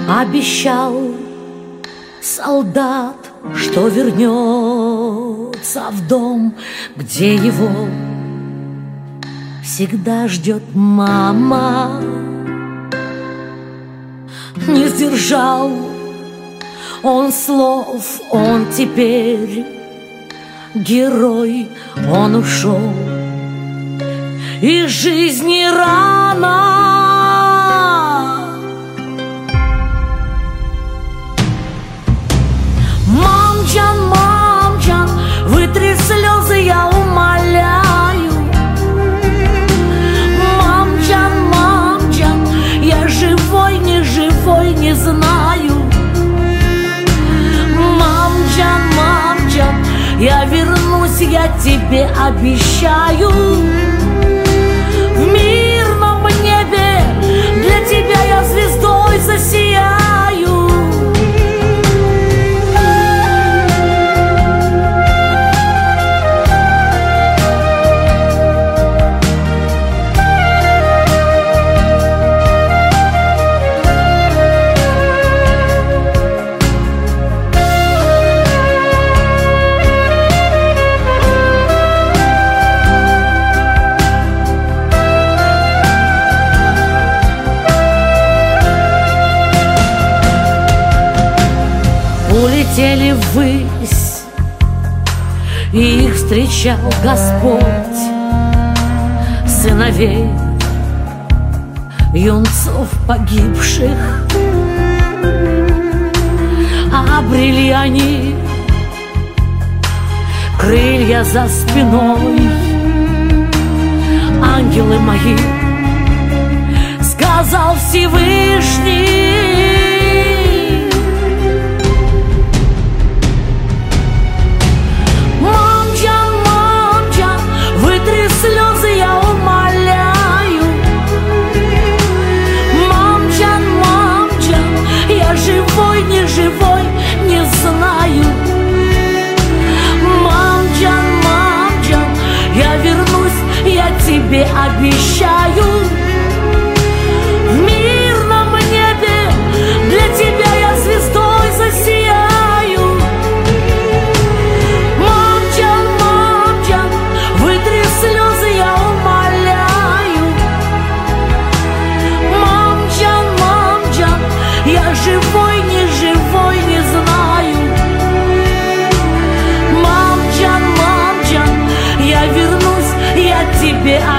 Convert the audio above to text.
Обещал солдат, что вернется в дом, где его всегда ждет мама. Не сдержал он слов, он теперь герой, он ушел из жизни рано. Мамчан, вытри слезы, я умоляю. Мамчан, я живой, не знаю. Мамчан, я вернусь, я тебе обещаю. В мирном небе для тебя я звездой засияю. Улетели ввысь, и их встречал Господь, сыновей юнцов погибших. А обрели они крылья за спиной. Ангелы мои, сказал Всевышний, живой, не знаю. Мамчан, я вернусь, я тебе обещаю. В мирном небе для тебя я звездой засияю. Мамчан, вытри слезы, я умоляю. Мамчан, я живой, не знаю. Мамчан, я вернусь, я тебе